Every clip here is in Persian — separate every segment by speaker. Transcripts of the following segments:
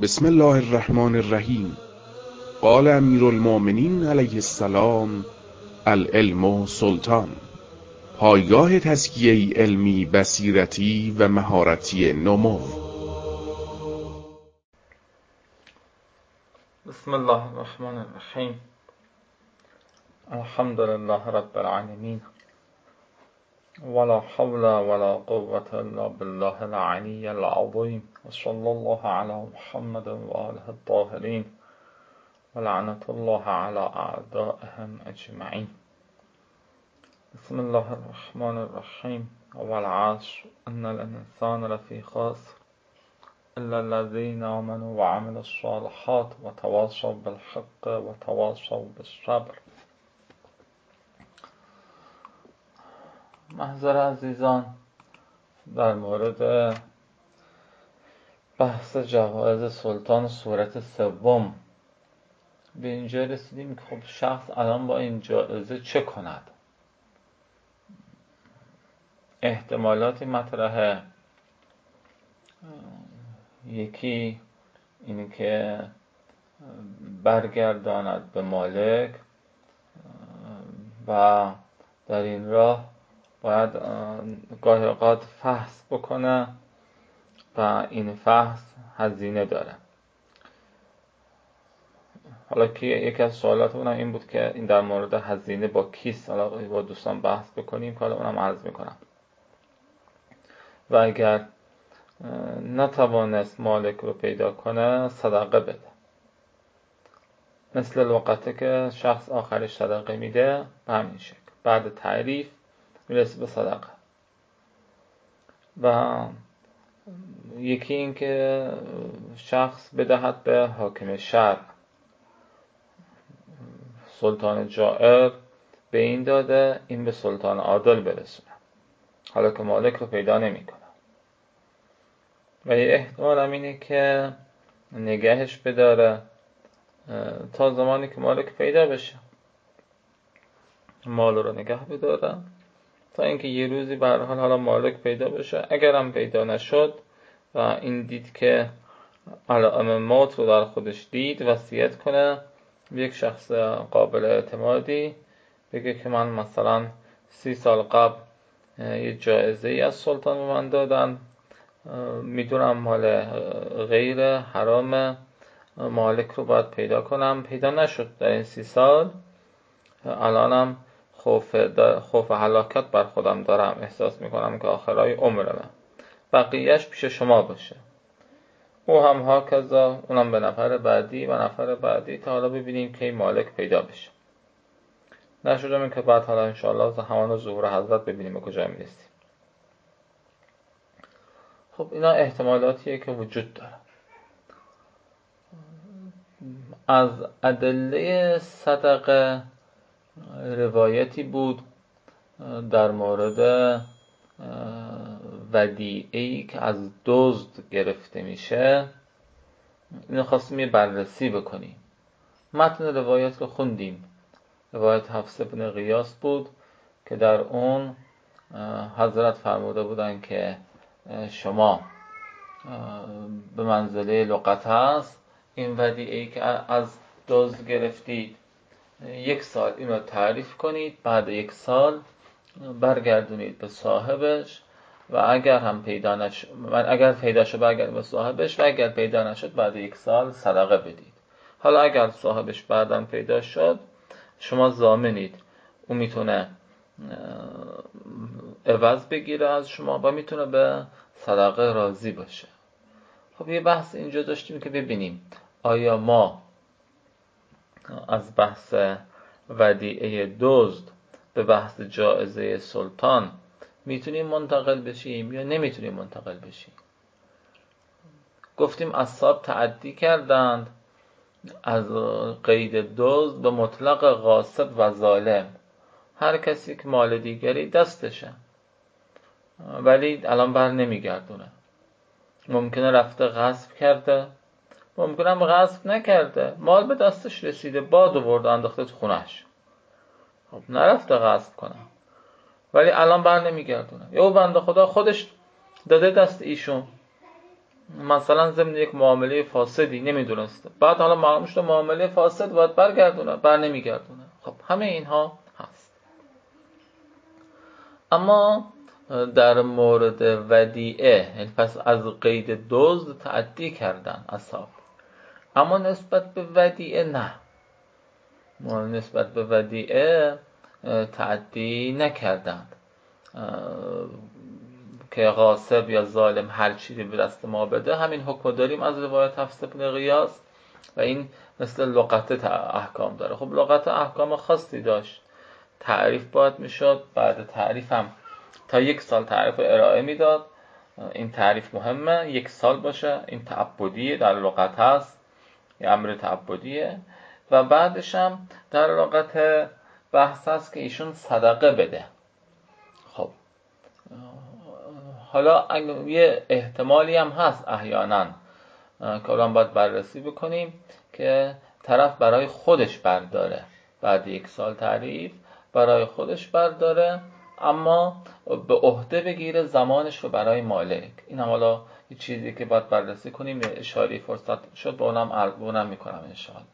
Speaker 1: بسم الله الرحمن الرحیم. قال امیر المؤمنین علیه السلام: العلم سلطان. پایگاه تزکیه علمی، بصیرتی و مهارتی نمو.
Speaker 2: بسم الله الرحمن الرحیم. الحمد لله رب العالمین، ولا حول ولا قوة الا بالله العلی العظیم، و صلی الله علی محمد و آله الطاهرین، و لعنت الله علی اعدائهم اجمعین. بسم الله الرحمن الرحیم. والعصر ان الانسان لفی خسر الا الذين آمنوا وعملوا الصالحات وتواصوا بالحق وتواصوا بالصبر. محضر عزیزان، در مورد بحث جوایز سلطان صورت سوم به اینجا رسیدیم که خب شخص الان با این جایزه چه کند؟ احتمالاتی مطرحه. یکی اینه که برگرداند به مالک و در این راه باید گاهی اوقات فحص بکنه و این فحص هزینه داره. حالا که یکی از سوالات اونم این بود که این در مورد هزینه با کیست، حالا با دوستان بحث بکنیم که حالا اونم عرض میکنم. و اگر نتوانست مالک رو پیدا کنه صدقه بده، مثل الوقته که شخص آخرش صدقه میده به همین شکل بعد تعریف میرسه به صدقه. و یکی این که شخص بدهد به حاکم شهر، سلطان جائر به این داده، این به سلطان عادل برسونه، حالا که مالک رو پیدا نمیکنه. و یه احتمال هم اینه که نگهش بداره تا زمانی که مالک پیدا بشه، مال رو نگه بداره تا اینکه یه روزی به هر حال حالا مالک پیدا بشه. اگر هم پیدا نشد و این دید که علائم موت رو در خودش دید، وصیت کنه به یک شخص قابل اعتمادی، بگه که من مثلا 30 سال قبل یه جایزه ای از سلطان به من دادن، میدونم مال غیر حرام، مالک رو باید پیدا کنم، پیدا نشد در این 30 سال، الانم خوف هلاکت بر خودم دارم، احساس میکنم که آخرای عمرمه، بقیهش پیش شما باشه. او هم هاکذا، اونم به نفر بعدی و نفر بعدی، تا حالا ببینیم که این مالک پیدا بشه. نشدم این که بعد حالا انشاءالله همان ظهور حضرت ببینیم به کجا میرسیم. خب اینا احتمالاتیه که وجود داره. از ادله صدقه روایتی بود در مورد ودیعه‌ای که از دزد گرفته میشه. اینو خواستیم یه بررسی بکنیم. متن روایت رو خوندیم. روایت حفص بن غیاث بود که در اون حضرت فرموده بودن که شما به منزله لقطه است، این ودیعه‌ای که از دزد گرفتید 1 سال اینو تعریف کنید، بعد 1 سال برگردونید به صاحبش و اگر هم پیدا شد برگردونید به صاحبش و اگر پیدا نشد بعد 1 سال صدقه بدید. حالا اگر صاحبش بعداً پیدا شد شما ضامنید، اون میتونه عوض بگیره از شما و میتونه به صدقه راضی باشه. خب یه بحث اینجا داشتیم که ببینیم آیا ما از بحث ودیعه دزد به بحث جایزه سلطان میتونیم منتقل بشیم یا نمیتونیم منتقل بشیم. گفتیم اصحاب تعدی کردند از قید دزد به مطلق غاصب و ظالم، هر کسی که مال دیگری دستشه ولی الان بر نمیگردونه. ممکنه رفته غصب کرده، ممکنه هم غصب نکرده، مال به دستش رسیده، باد آورده انداخته تو خونش، خب نرفته غصب کنه ولی الان بر نمیگردونه. یا بنده خدا خودش داده دست ایشون، مثلا ضمن یک معامله فاسدی نمیدونسته، بعد حالا معلوم شده معامله فاسد باید برگردونه، بر نمیگردونه. خب همه اینها هست. اما در مورد ودیعه، پس از قید دزد تعدی کردن اصحاب، اما نسبت به ودیعه نه، نسبت به ودیعه تعدی نکردند که غاصب یا ظالم هر چیزی به دست ما بده. همین حکم داریم از روایت حفص بن غیاث و این مثل لغت احکام داره. خب لغت احکام خاصی داشت، تعریف باید میشد، بعد تعریف هم تا 1 سال تعریف ارائه میداد. این تعریف مهمه، 1 سال باشه. این تعبدیه، در لغت هست، یه امر تعبدیه. و بعدش هم در لغت بحث هست که ایشون صدقه بده. خب حالا یه احتمالی هم هست احیانا که الان باید بررسی بکنیم که طرف برای خودش برداره، بعد 1 سال تعریف برای خودش برداره، اما به عهده بگیره زمانش رو برای مالک. این هم حالا یه چیزی که باید بررسی کنیم، یه اشاری فرصت شد به اونم میکنم انشاءالله.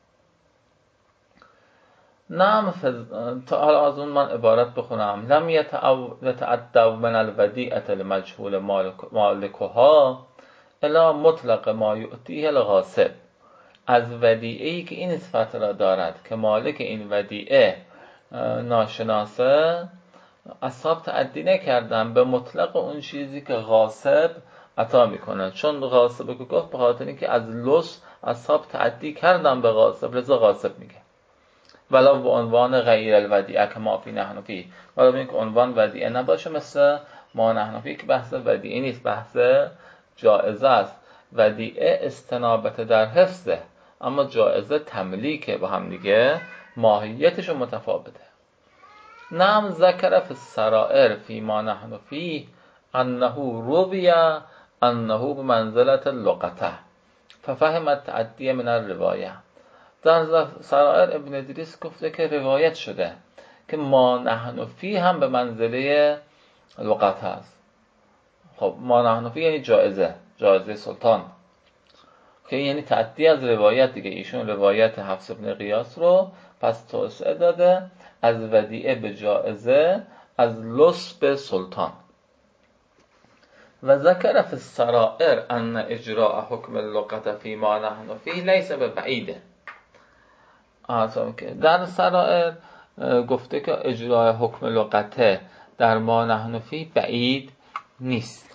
Speaker 2: نعم. تا حالا از اون من عبارت بخونم. لم یتعدو من الودیعة المجهول مالکها الا مطلق ما یؤتیه الغاصب. از ودیعه‌ای که این صفت را دارد که مالک این ودیعه ناشناسه، اصحاب تعدی نکردن به مطلق اون چیزی که غاصب عطا میکنه. چون غاصب که گفت به خاطر اینکه از لص اصحاب تعدی کردن به غاصب، لذا غاصب میگه. ولو به عنوان غیر الودیعه که ما فی نحن فی، ولو اینکه عنوان ودیعه نباشه مثل ما نحن فی که بحث ودیعه نیست، بحث جائزه است. ودیعه استنابت در حفظه، اما جائزه تملیکه، با هم دیگه ماهیتش متفاوته. نعم ذکر فی السرائر فی ما نحن فی انه روی انه بمنزلة اللقطه ففهم التعدی من الروایه. در سرائر ابن ادریس گفته که روایت شده که ما نحن فی هم به منزله لقطه است. خب ما نحن فی یعنی جایزه سلطان، که یعنی تعدی از روایت دیگه. ایشون روایت حفص بن غیاث رو پس توسعه داده از ودیعه به جایزه، از لص به سلطان. و ذکر فی السرائر ان اجراء حکم اللقطه فی ما نحن فی لیس ببعیده. در سرائر گفته که اجرای حکم لقطه در ما نحن فی بعید نیست.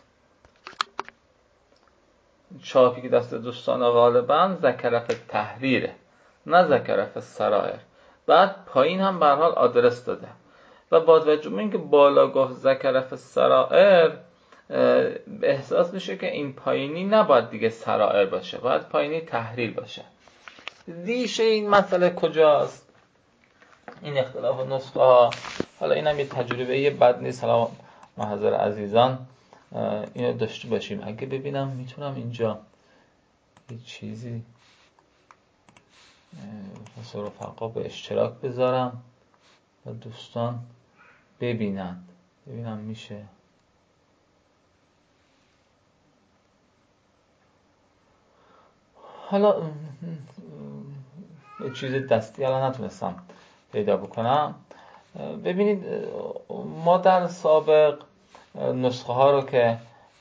Speaker 2: چاپی که دست دوستان غالبا ذکر فی تحریره، نه ذکر فی السرائر. بعد پایین هم به هر حال آدرس داده و با توجه به اینکه بالا گفت ذکر فی السرائر، احساس میشه که این پایینی نباید دیگه سرائر باشه، باید پایینی تحریر باشه. ریشه این مسئله کجاست؟ این اختلاف نسخه ها. حالا اینم یه تجربه بد نیست، حالا محضر عزیزان اینو داشته باشیم. اگه ببینم میتونم اینجا یه چیزی واسه رفقا به اشتراک بذارم و دوستان ببینم میشه. حالا یه چیز دستی الان نتونستم پیدا بکنم. ببینید ما در سابق نسخه ها رو که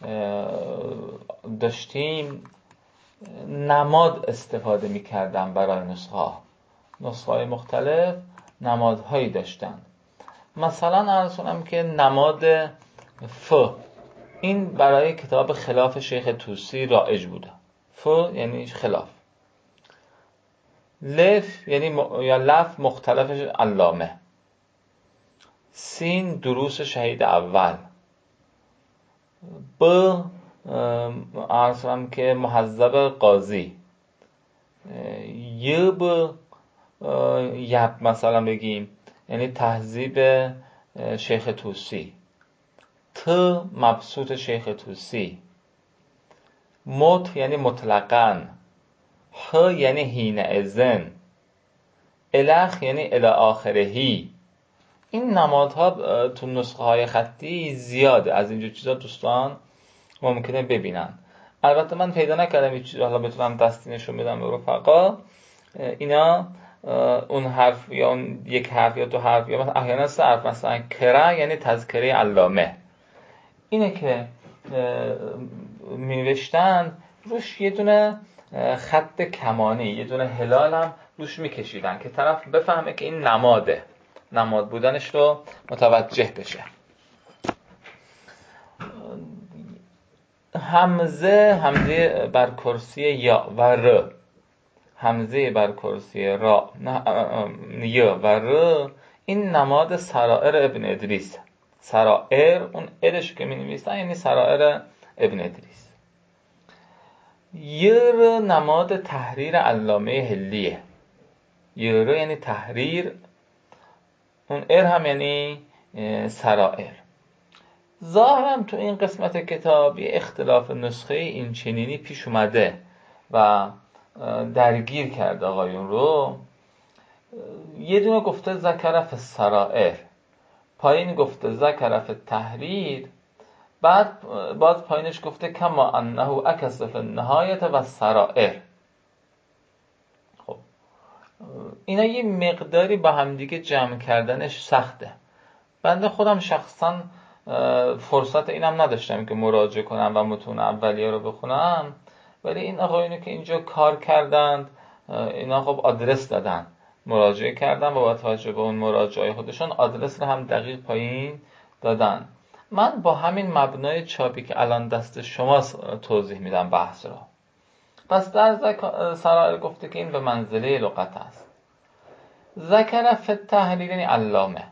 Speaker 2: داشتیم نماد استفاده می کردن برای نسخه های مختلف نمادهایی داشتن. مثلا عرض کنم که نماد ف، این برای کتاب خلاف شیخ طوسی رایج بوده. ف یعنی خلاف. لف یعنی یا لف مختلفش علامه. سین دروس شهید اول. ب عرض کنم که محذب قاضی. یب مثلا بگیم یعنی تهذیب شیخ طوسی. ت مبسوط شیخ طوسی. مت یعنی مطلقاً. ح یعنی حین اذن. الخ یعنی الی آخرهی. این نمادها تو نسخه های خطی زیاده. از اینجور چیزا دوستان ممکنه ببینن. البته من پیدا نکردم هیچ چیزی حالا بتونم دستی نشون بدم به رفقا. اینا اون حرف یا اون یک حرف یا دو حرف یا مثلا احیانا سه حرف، مثلا کرا یعنی تذکره علامه، اینه که می نوشتن روش یه دونه خط کمانی، یه دونه هلال هم روش میکشیدن که طرف بفهمه که این نماده، نماد بودنش رو متوجه بشه. همزه بر کرسی یا و ر، همزه بر کرسی را یا و ر، این نماد سرائر ابن ادریس. سرائر اون ارش که می نویسن یعنی سرائر ابن ادریس. یر نماد تحریر علامه هلیه. یر یعنی تحریر، اون ار هم یعنی سرائر. ظاهرا تو این قسمت کتاب یه اختلاف نسخه این چنینی پیش اومده و درگیر کرده آقایون رو. یه دونه گفته ذکر فی السرائر، پایین گفته ذکر فی التحریر، بعد پایینش گفته کما انه عکس فی النهایه و السرائر. خب اینا یه مقداری با همدیگه جمع کردنش سخته. بنده خودم شخصا فرصت اینم نداشتم که مراجعه کنم و متون اولیه رو بخونم، ولی این آقایونی که اینجا کار کردند اینا خب آدرس دادن، مراجعه کردن و با توجه به اون مراجعه خودشون آدرس رو هم دقیق پایین دادن. من با همین مبنای چاپی که الان دست شماست توضیح میدم بحث رو. پس در سرائر گفته که این به منزله لغت است. ذکر فی التحریر یعنی علامه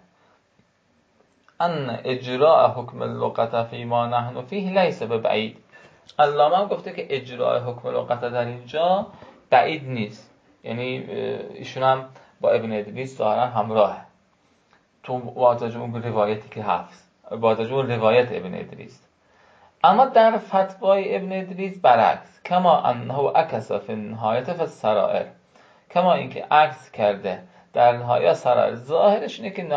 Speaker 2: ان اجراء حکم اللغت فی ما نحن فیه لیس ببعید. علامه هم گفته که اجراء حکم اللغت در اینجا بعید نیست، یعنی ایشون هم با ابن ادریس ظاهرا همراهه تو واجه اون روایتی که هست، واجه اون روایت ابن ادریس. اما در فتوای ابن ادریس برعکس، کما انه عکس فی النهایه فی السرائر، کما اینکه عکس کرده در نهایه سرائر. ظاهرش اینه که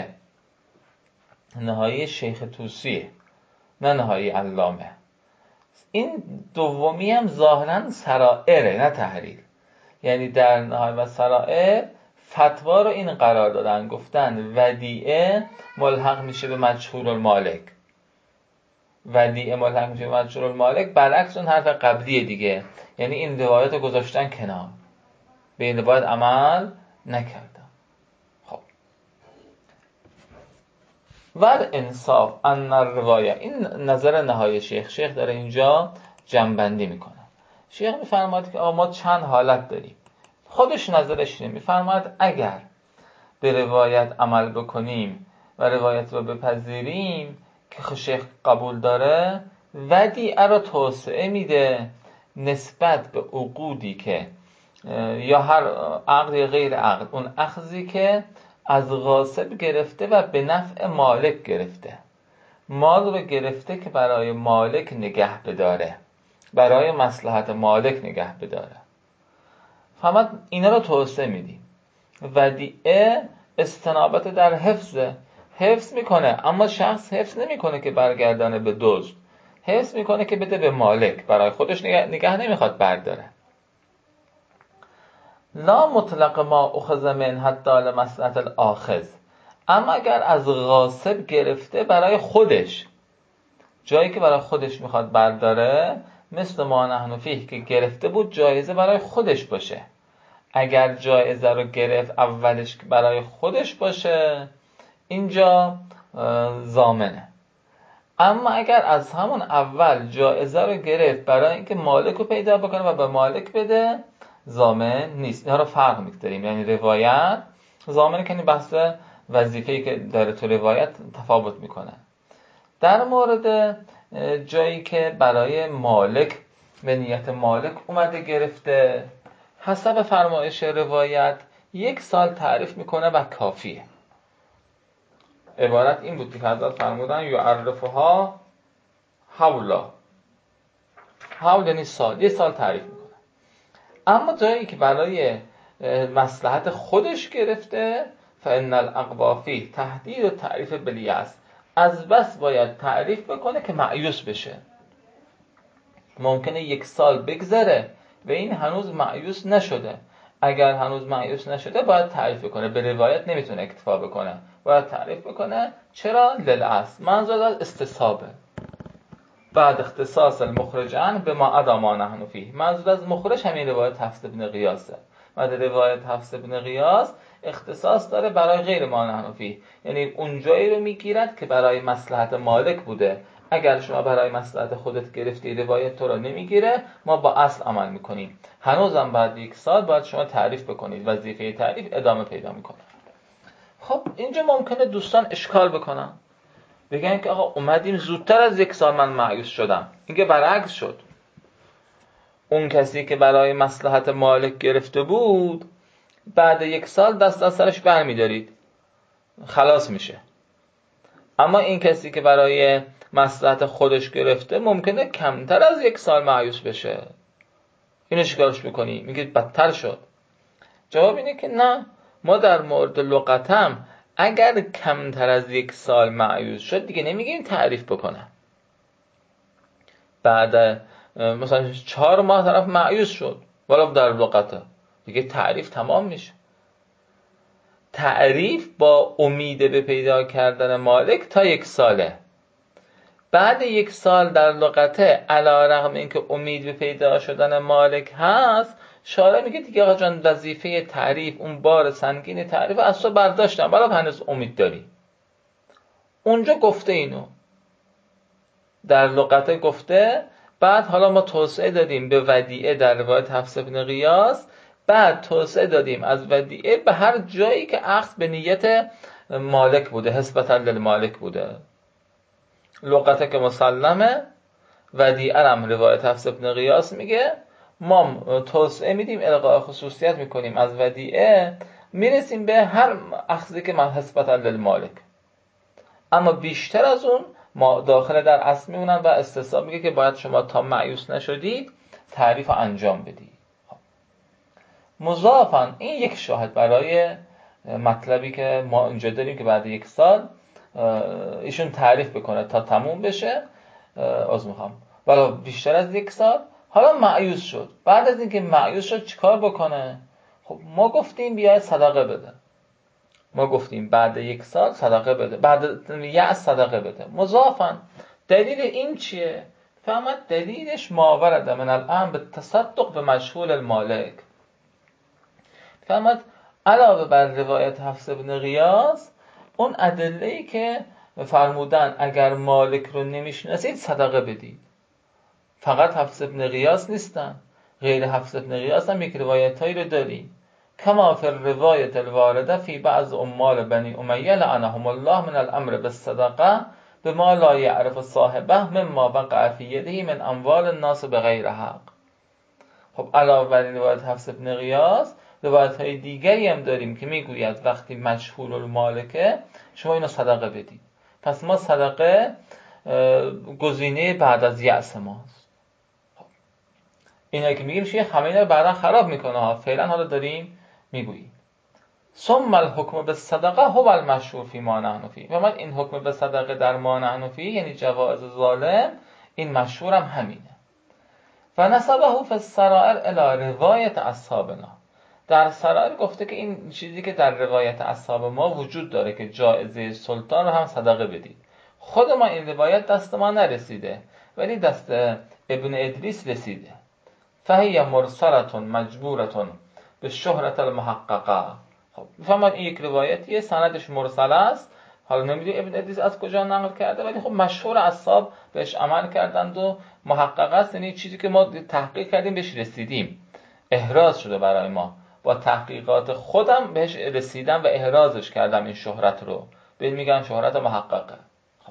Speaker 2: نهایه شیخ طوسیه، نه نهایه علامه. این دومی هم ظاهرا سرائره نه تحریر، یعنی در نهایه و سرائر فتوا رو این قرار دادن، گفتن ودیعه ملحق میشه به مجهول المالک، ودیعه ملحق میشه به مجهول المالک، برعکس اون حرف قبلی دیگه، یعنی این روایت رو گذاشتن کنار، به این روایت عمل نکردن. خب ور انصاف ان الروایه، این نظر نهایی شیخ داره اینجا جمع‌بندی میکنه. شیخ میفرماید که ما چند حالت داریم. خودش نظرش اینه، میفرماید اگر به روایت عمل بکنیم و روایت رو بپذیریم که شیخ قبول داره، ودیعه رو توسعه میده نسبت به عقودی که یا هر عقد یا غیر عقد، اون اخذی که از غاصب گرفته و به نفع مالک گرفته، مال رو گرفته که برای مالک نگه بداره، برای مصلحت مالک نگه بداره. فقط اینا رو توسعه میدیم. ودیعه استنابت در حفظ میکنه، اما شخص حفظ نمیکنه که برگردانه به دزد، حفظ میکنه که بده به مالک، برای خودش نگه نمیخواد برداره. لا مطلق ما اخذ من حتی لمصلحت الاخذ، اما اگر از غاصب گرفته برای خودش، جایی که برای خودش میخواد برداره، مثل ما نحن فیه که گرفته بود جایزه برای خودش باشه، اگر جایزه رو گرفت اولش برای خودش باشه اینجا ضامنه. اما اگر از همون اول جایزه رو گرفت برای اینکه مالک رو پیدا بکنه و به مالک بده، ضامن نیست. اینها رو فرق می‌کنیم، یعنی روایت ضامنه که این بحث وظیفه‌ای که داره تو روایت تفاوت میکنه. در مورد جایی که برای مالک به نیت مالک اومده گرفته، حسب فرمایش روایت 1 سال تعریف میکنه و کافیه. عبارت این بود که حضرت فرمودن یعرفها حولا، حول یعنی سال، 1 سال تعریف میکنه. اما جایی که برای مصلحت خودش گرفته، فإن الأقوى فیه تهدید و تعریف بلیاس، از بس باید تعریف بکنه که مأیوس بشه. ممکنه 1 سال بگذره و این هنوز مایوس نشده. اگر هنوز مایوس نشده باید تعریف کنه، به روایت نمیتونه اکتفا بکنه، باید تعریف بکنه. چرا؟ للأصل، منظور از استصحابه. بعد اختصاص المخرج عنه به ما عدا ما نحن فیه، منظور از مخرج همین روایت حفص بن غیاثه. بعد روایت حفص بن غیاث اختصاص داره برای غیر ما نحن فیه، یعنی اون جایی رو میگیرد که برای مصلحت مالک بوده. اگر شما برای مصلحت خودت گرفتی، روایت تو رو نمیگیره، ما با اصل عمل میکنیم. هنوزم بعد 1 سال باید شما تعریف بکنید، وظیفه تعریف ادامه پیدا میکنه. خب اینجا ممکنه دوستان اشکال بکنن، بگن که آقا اومدیم زودتر از 1 سال من مایوس شدم. اینکه برعکس شد، اون کسی که برای مصلحت مالک گرفته بود بعد 1 سال دست از سرش برمی‌دارید، خلاص میشه. اما این کسی که برای مصلحت خودش گرفته ممکنه کمتر از 1 سال مایوس بشه. اینو چیکارش میکنی؟ میگه بدتر شد. جواب اینه که نه، ما در مورد لغتم اگر کمتر از 1 سال مایوس شد دیگه نمیگیم تعریف بکنه. بعد مثلا 4 ماه طرف مایوس شد، ولی در لغته دیگه تعریف تمام میشه. تعریف با امید به پیدا کردن مالک تا 1 ساله. بعد 1 سال در لغته علیرغم اینکه امید به پیدا شدن مالک هست، شارع میگه دیگه آقا جان وظیفه تعریف، اون بار سنگین تعریف از تو برداشتم، ولی هنوز امید داری. اونجا گفته اینو در لغته گفته. بعد حالا ما توسعه دادیم به ودیعه در روایت حفص بن غیاث، بعد توسعه دادیم از ودیعه به هر جایی که اخذ به نیت مالک بوده، حسبتا للمالک بوده. لغته که مسلمه، ودیعه هم روایت حفص بن غیاث میگه ما توسعه میدیم، الغاء خصوصیت میکنیم، از ودیعه میرسیم به هر اخذی که حسبتا للمالک. اما بیشتر از اون ما داخل در اصل میمونن و استثنا میگه که باید شما تا مایوس نشدید تعریف رو انجام بدید. مضافاً این یک شاهد برای مطلبی که ما اینجا داریم که بعد 1 سال ایشون تعریف بکنه تا تموم بشه. ولی بیشتر از 1 سال حالا مایوس شد. بعد از اینکه مایوس شد چیکار بکنه؟ خب ما گفتیم بیاید صدقه بده. ما گفتیم بعد 1 سال صدقه بده، بعد یأس صدقه بده. مضافاً دلیل این چیه؟ فهمت دلیلش ما ورد من الان به تصدق به مشهول المالک. فهمت علاوه بر روایت حفص بن غیاث اون ادله‌ای که فرمودن اگر مالک رو نمیشناسید صدقه بدید، فقط حفص بن غیاث نیستن، غیر حفص بن غیاث هم یک روایتایی رو داریم. کما فی الروایت الوارده فی بعض عمال بنی امیه لعنهم الله من الامر بالصدقه بما لا یعرف صاحبه مما وقع فی یده من اموال الناس بغیر حق. خب علاوه بر این روایت حفص بن غیاث روایت‌های دیگری هم داریم که میگوید وقتی مجهول المالکه شما اینو صدقه بدید. پس ما صدقه گزینه بعد از یأس ماست. اینایی که میگیم شیخ همه اینا رو بعدا خراب میکنه ها، فعلا حالا داریم میگوییم. ثم الحکم بالصدقه هو المشهور فی ما نحن فیه. و من این حکم به صدقه در ما نحن فیه یعنی جواز ظالم، این مشهورم همینه. و نسبه فی السرائر الی روایت اصحابنا. در سرائر گفته که این چیزی که در روایت اصحاب ما وجود داره که جایزه سلطان رو هم صدقه بدید. خود ما این روایت دست ما نرسیده ولی دست ابن ادریس رسیده. فهی مرسلتون مجبورتون به شهرت المحققه. خب میفهمید این یک روایتیه، سندش مرسل است. حالا نمیدونی ابن ادریس از کجا نقل کرده، ولی خب مشهور اصحاب بهش عمل کردند و محقق است، یعنی چیزی که ما تحقیق کردیم بهش رسیدیم، احراز شده برای ما. با تحقیقات خودم بهش رسیدم و احرازش کردم این شهرت رو، به این میگن شهرت محققه. خب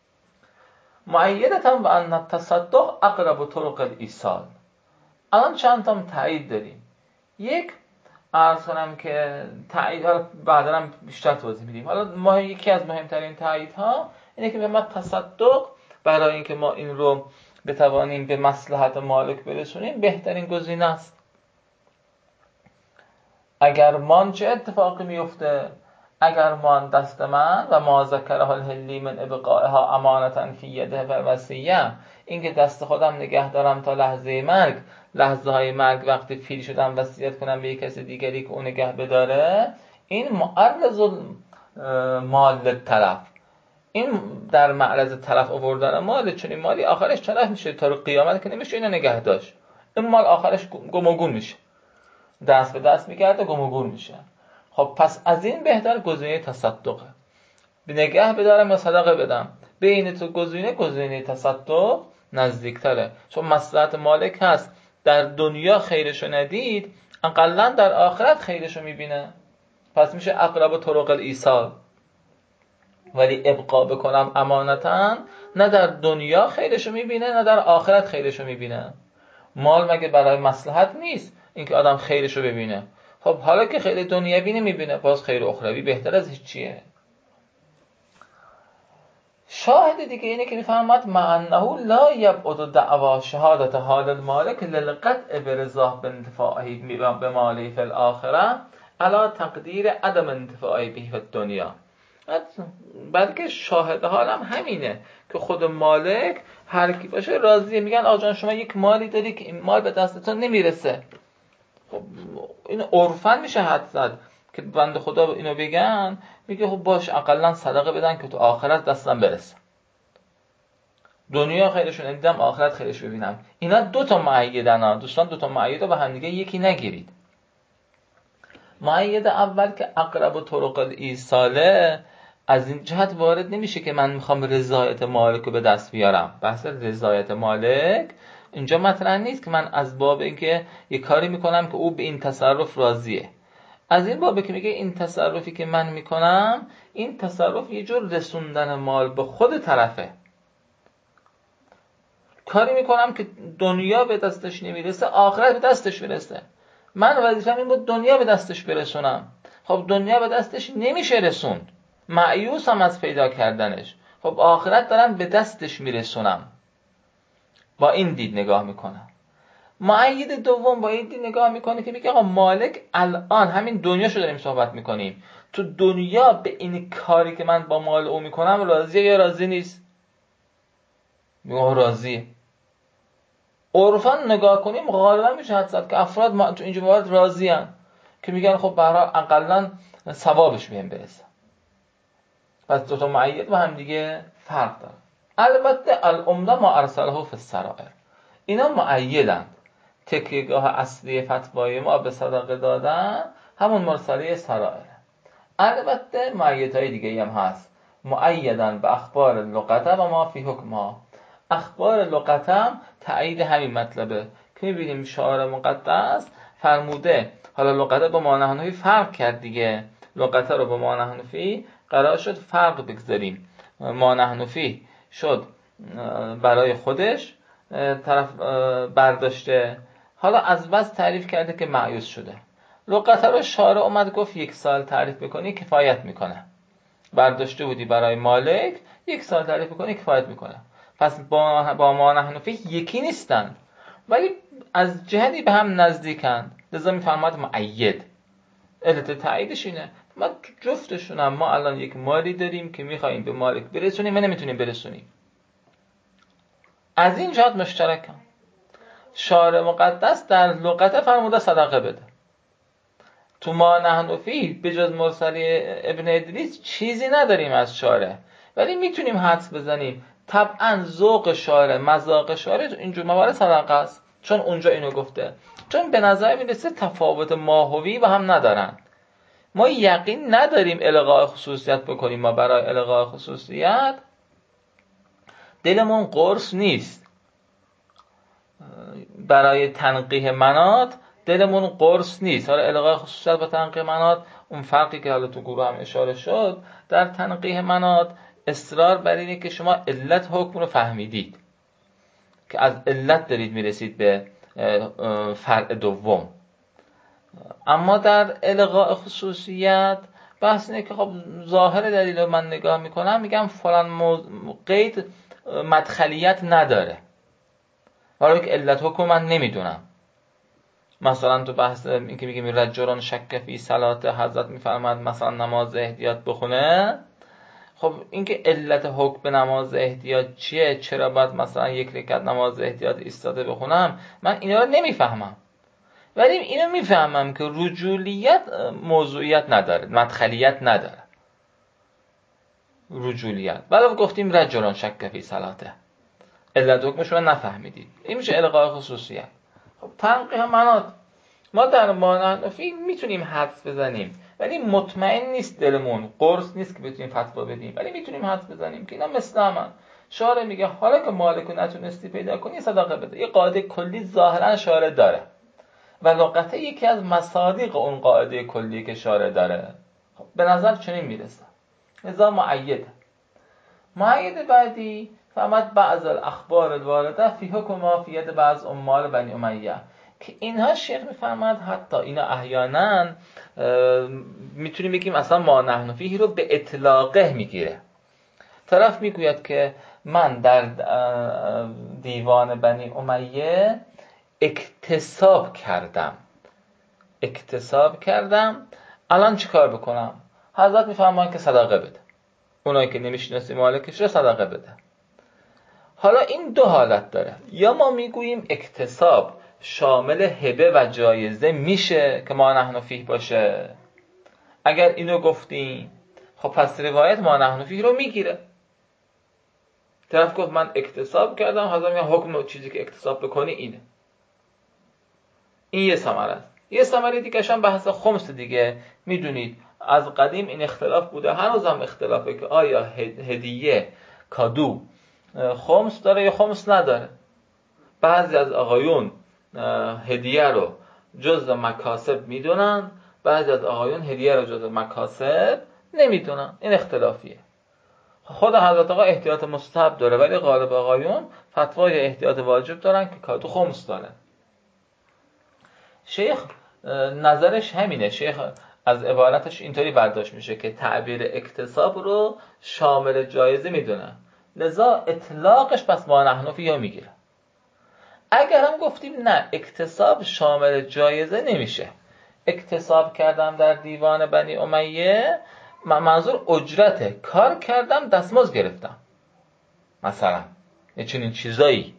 Speaker 2: مؤیدتاً و ان التصدق اقرب طرق الایصال. الان چند تا تایید داریم. یک، عرض کنم که تایید ها بعدا هم بیشتر توضیح میدیم. حالا ما یکی از مهمترین تاییدها اینه که به ما تصدق برای اینکه ما این رو بتوانیم به مصلحت مالک برسونیم بهترین گزینه است. اگر مان چه اتفاقی میفته؟ اگر مان دست من و ما ذکره الهلی من ابقائها امانتا فی یده بالوصیه، این که دست خودم نگه دارم تا لحظه مرگ، لحظه های مرگ وقتی فیل شدم وصیت کنم به یک کسی دیگری که اون نگه بداره، این معرض مال طرف، این در معرض طرف آوردن مال، چون این مالی آخرش طرف میشه تا رو قیامت که نمیشه اینو نگه داشت، این مال آخرش گم و گور میشه، دست به دست میگرده گم و گور میشه. خب پس از این بهتر گزینه تصدقه، به نگه بدارم یا صدقه بدم، بین تو گزینه تصدق نزدیکتره، چون مصلحت مالک هست در دنیا خیرشو ندید، اقلا در آخرت خیرشو میبینه، پس میشه اقرب طرق الایصال. ولی ابقا بکنم امانتا، نه در دنیا خیرشو میبینه نه در آخرت خیرشو میبینه. مال مگه برای مصلحت نیست اینکه آدم خیرشو ببینه؟ خب حالا که خیر دنیوی نمیبینه، باز خیر اخروی بهتر از هیچیه. شاهد دیگه اینه که میفهمد معنه لا یبعد دعوا شهادت حال المالک للقطع برضاه بانتفاعه بماله فی الاخره علی تقدیر عدم انتفاعه به فی الدنیا. بلکه شاهد حالم همینه که خود مالک هر کی باشه راضیه، میگن آقا جان شما یک مالی داری که این مال به دستتون نمیرسه، خب این عرفن میشه حد زد که بنده خدا اینو بگن، میگه خب باش اقلا صدقه بدن که تو آخرت دستم برسه، دنیا خیرشون ندیدم آخرت خیرش ببینم. اینا دو تا معیدن ها دوستان، دو تا معید رو با هم دیگه یکی نگیرید. معید اول که اقرب طرق الایصاله، از این جهت وارد نمیشه که من میخوام رضایت مالک رو به دست بیارم. بحث رضایت مالک اینجا مطرح نیست که من از باب اینکه یه کاری میکنم که او به این تصرف راضیه، از این بابه که میگه این تصرفی که من میکنم، این تصرف یه جور رسوندن مال به خود طرفه. کاری میکنم که دنیا به دستش نمیرسه آخرت به دستش برسه، من وظیفه‌م این بود دنیا به دستش برسونم. خب دنیا به دستش نمیشه رسوند، مایوسم از پیدا کردنش، خب آخرت دارم به دستش میرسونم، با این دید نگاه میکنم. معید دوم با این دید نگاه میکنه که میگه آقا مالک الان همین دنیاشو داریم صحبت میکنیم، تو دنیا به این کاری که من با مال او میکنم راضیه یا راضی نیست؟ میگه راضیه. عرفاً نگاه کنیم غالبا میشه حدس زد که افراد تو این موارد راضی ان که میگن خب برای اقلا ثوابش بهم برسه. پس دو تا معید با هم دیگه فرق داره. البته العمده ما ارسله فی السرائر، اینا معیدن. تکیهگاه اصلی فتوای ما به صدقه دادن همون مرسله سرائر. البته معیدهای دیگه هم هست، معیدن به اخبار لغته و ما فی حکمها. اخبار لغت هم تایید همین مطلبه که می‌بینیم شعار مقدس فرموده، حالا لغت با ما نحنفی فرق کرد دیگه، لغت رو با ما نحنفی قرار شد فرق بگذاریم، ما نحنفی شد برای خودش طرف برداشته، حالا از بس تعریف کرده که مایوس شده. لغت رو شارع اومد گفت 1 سال تعریف بکنی کفایت میکنه، برداشته بودی برای مالک 1 سال تعریف بکنی کفایت میکنه. پس با ما نحنفی یکی نیستن ولی از جهتی به هم نزدیکن، لذا میفهمد معید. علت تاییدش اینه ما جفتشونم ما الان یک مالی داریم که میخواییم به مالک برسونیم و نمیتونیم برسونیم، از این جهت مشترکن. شارع مقدس در لغت فرموده صدقه بده، تو ما نحنفی به جز مرسلی ابن ادریس چیزی نداریم از شارع، ولی میتونیم حدس بزنیم طبعا ذوق شارع مذاق شارع تو اینجور موارد صدقه است، چون اونجا اینو گفته. چون به نظر میرسه تفاوت ماهوی با هم ندارن، ما یقین نداریم الغاء خصوصیت بکنیم، ما برای الغاء خصوصیت دلمون قرص نیست، برای تنقیح مناط دلمون قرص نیست. حالا الغاء خصوصیت با تنقیح مناط اون فرقی که حالا تو گروه هم اشاره شد، در تنقیح مناط اصرار بر اینه که شما علت حکم رو فهمیدید که از علت دارید میرسید به فرع دوم، اما در الغاء خصوصیت بحث اینه که خب ظاهر دلیل رو من نگاه میکنم میگم فلان قید مدخلیت نداره، حالا که علت حکم من نمیدونم، مثلا تو بحث این که میگیم رجلان شک فی صلاته، حضرت میفرماد مثلا نماز احتیاط بخونه. خب این که علت حکم به نماز احتیاط چیه، چرا باید مثلا یک رکعت نماز احتیاط ایستاده بخونم، من اینا رو نمیفهمم. ولی اینو میفهمم که رجولیت موضوعیت نداره، مدخلیت نداره. رجولیت ولی گفتیم رجلان شک فی صلاته، علت حکمش رو نفهمیدید، این میشه الغای خصوصیت. خب تنقیح منات، ما در مانحنفی میتونیم حدس بزنیم ولی مطمئن نیست دلمون، قرص نیست که بتونیم فتوا بدیم، ولی میتونیم حدس بزنیم که اینا مثل من. شارع میگه حالا که مالکو نتونستی پیدا کنی صدقه بده. یه قاعده کلی ظاهرا شارع داره و لغته یکی از مصادیق اون قاعده کلی که شارع داره. خب به نظر چنین میرسه. لذا معید بعدی فهمت بعض الاخبار الوارده فی حکم مافیت بعض عمال بنی امیه، که اینها شیخ میفرماد حتی اینا احیانا میتونیم بگیم اصلا ما نحن فیه رو به اطلاقه میگیره. طرف میگوید که من در دیوان بنی امیه اکتساب کردم، الان چیکار بکنم؟ حضرت میفرمان که صدقه بده. اونایی که نمیشناسی مالکش رو صدقه بده. حالا این دو حالت داره، یا ما میگوییم اکتساب شامل هبه و جایزه میشه که ما نحن فیه باشه. اگر اینو گفتیم خب پس روایت ما نحن فیه رو میگیره. طرف گفت من اکتساب کردم، حضرت میگه حکم چیزی که اکتساب بکنی اینه. این یه ثمره است. یه ثمره دیگه هم بحث خمس دیگه. میدونید از قدیم این اختلاف بوده، هنوزم اختلافه که آیا هدیه کادو خمس داره یا خمس نداره. بعضی از آقایون هدیه رو جزء مکاسب میدونن، بعضی از آقایون هدیه رو جزء مکاسب نمیدونن. این اختلافیه. خود حضرت آقا احتیاط مستحب داره ولی غالب آقایون فتوای احتیاط واجب دارن که کادو خمس داره. شیخ نظرش همینه. شیخ از عبارتش اینطوری برداشت میشه که تعبیر اکتساب رو شامل جایزه میدونه، لذا اطلاقش پس ما نحن فیه میگیره. اگر هم گفتیم نه اکتساب شامل جایزه نمیشه، اکتساب کردم در دیوان بنی امیه منظور اجرته، کار کردم دستمزد گرفتم مثلا، یه چنین چیزایی،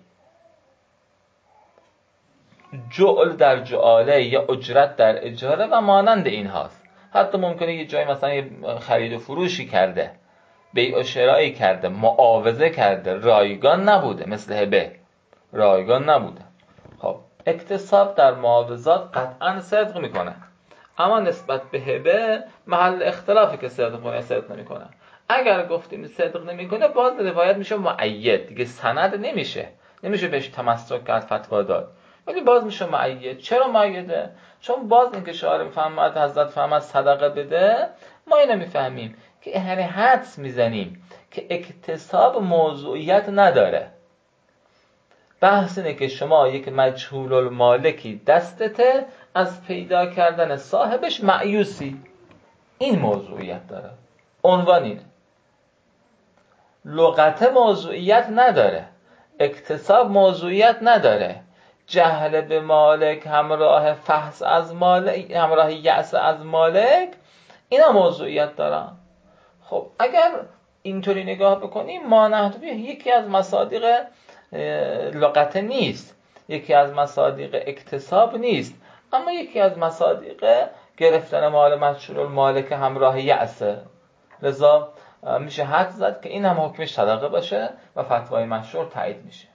Speaker 2: جعل در جعاله یا اجرت در اجاره و مانند این هاست. حتی ممکنه یه جای مثلا یه خرید و فروشی کرده، بیع و شرایی کرده، معاوضه کرده، رایگان نبوده، مثل هبه رایگان نبوده. خب اکتساب در معاوضات قطعا صدق میکنه، اما نسبت به هبه محل اختلافی که صدق کنه صدق نمیکنه. اگر گفتیم صدق نمیکنه باز روایت میشه معید دیگه، سند نمیشه بهش تمسک کرد فتوا داد، ولی باز میشه معید. چرا معیده؟ چون باز اینکه شارع میفهمد حضرت فرمود صدقه بده، ما اینو میفهمیم که یعنی حدس میزنیم که اکتساب موضوعیت نداره. بحث اینه که شما یک مجهول المالکی دستته، از پیدا کردن صاحبش مایوسی، این موضوعیت داره. عنوان اینه. لغت موضوعیت نداره، اکتساب موضوعیت نداره، جهل به مالک همراه فحص از مالک، همراه یأس از مالک، اینا موضوعیت دارن. خب اگر اینطوری نگاه بکنیم ما نحن فیه یکی از مصادیق لغت نیست، یکی از مصادیق اکتساب نیست، اما یکی از مصادیق گرفتن مال مجهول المالک همراه یأسه. لذا میشه حد زد که این هم حکمش صدقه باشه و فتوای مشهور تایید میشه.